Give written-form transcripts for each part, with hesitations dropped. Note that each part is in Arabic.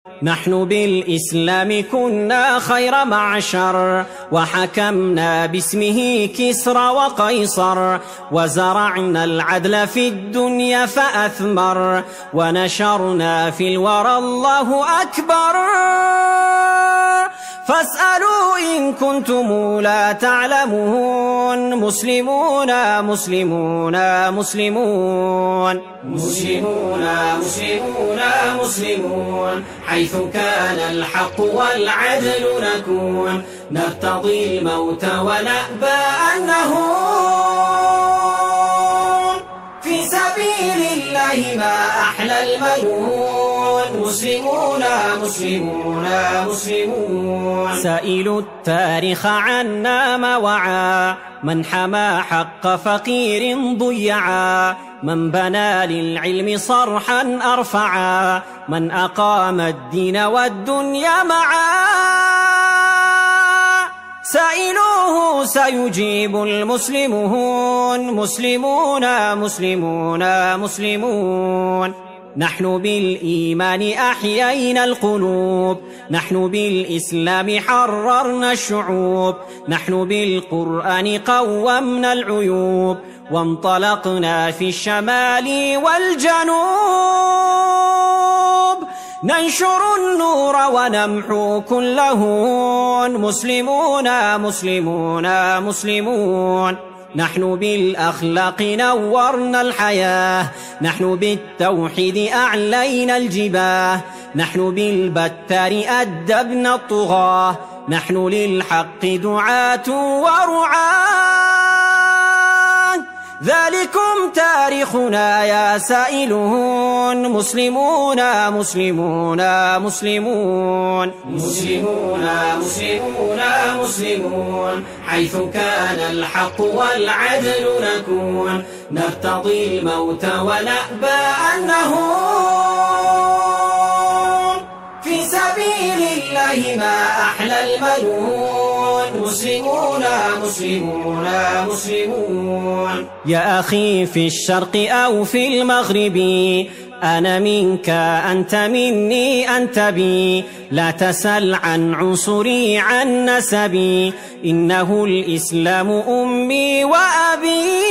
نحن بالإسلام كنا خير معشر، وحكمنا باسمه كسرى وقيصر، وزرعنا العدل في الدنيا فأثمر، ونشرنا في الورى الله أكبر. فاسألوا إن كنتم لا تعلمون، مسلمون مسلمون مسلمون مسلمون مسلمون مسلمون، حيث كان الحق والعدل نكون، نرتضي الموت ونأبى أن نهون، في سبيل الله ما أحلى المنون، مسلمون مسلمون مسلمون. سائلوا التاريخ عنا ما وعى، من حمى حق فقير ضيعا، من بنى للعلم صرحا أرفعا، من أقام الدين والدنيا معا. سائلوه سيجيب المسلمون، مسلمون مسلمون مسلمون. نحن بالإيمان أحيينا القلوب، نحن بالإسلام حررنا الشعوب، نحن بالقرآن قومنا العيوب، وانطلقنا في الشمال والجنوب، ننشر النور ونمحو كل هون، مسلمون مسلمون مسلمون. نحن بالأخلاق نورنا الحياة، نحن بالتوحيد أعلينا الجباه، نحن بالبتار أدبنا الطغاة، نحن للحق دعاة ورعاة. ذلكم تاريخنا يا سائلون، مسلمون مسلمون مسلمون مسلمون مسلمون مسلمون، حيث كان الحق والعدل نكون، نرتضي الموت ونأبى أن نهون، في سبيل الله ما أحلى المنون، مسلمون مسلمون مسلمون. يا أخي في الشرق أو في المغرب، أنا منك أنت مني أنت بي، لا تسل عن عنصري عن نسبي، إنه الإسلام أمي وأبي.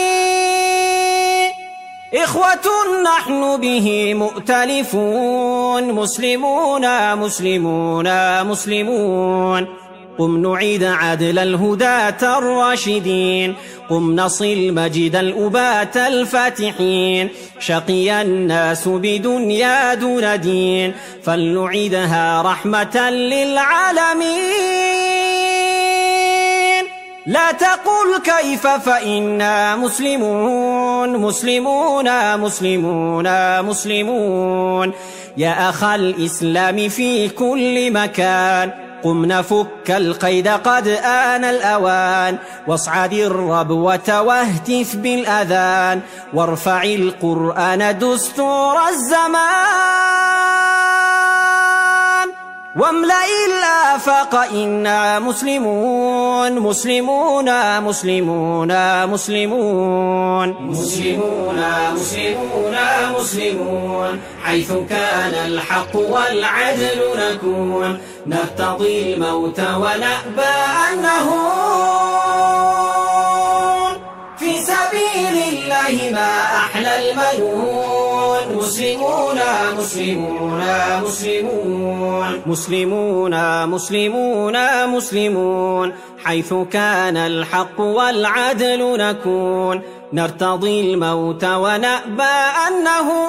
إخوة نحن به مؤتلفون، مسلمون مسلمون مسلمون. قم نعيد عدل الهداة الراشدين، قم نصل مجد الأبات الفاتحين، شقي الناس بدنيا دون دين، فلنعيدها رحمة للعالمين. لا تقل كيف فإنا مسلمون، مسلمون مسلمون مسلمون. يا أخ الإسلام في كل مكان، قم نفك القيد قد آن الأوان، واصعد الربوة واهتف بالأذان، وارفع القرآن دستور الزمان، واملأ الآفاق إنا مسلمون، مسلمون مسلمون مسلمون مسلمون مسلمون مسلمون، حيث كان الحق والعدل نكون، نرتضي الموت ونأبى أن نهون، في سبيل الله ما أحلى المنون، مسلمون مسلمون مسلمون مسلمون مسلمون مسلمون، حيث كان الحق والعدل نكون، نرتضي الموت ونأبى أن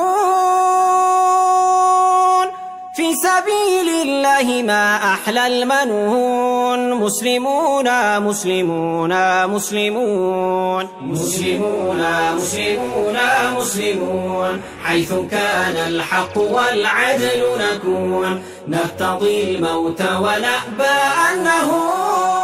نهون، في سبيل الله ما أحلى المنون، مسلمون مسلمون مسلمون مسلمون مسلمون مسلمون، حيث كان الحق والعدل نكون، نرتضي الموت ونأبى أن نهون.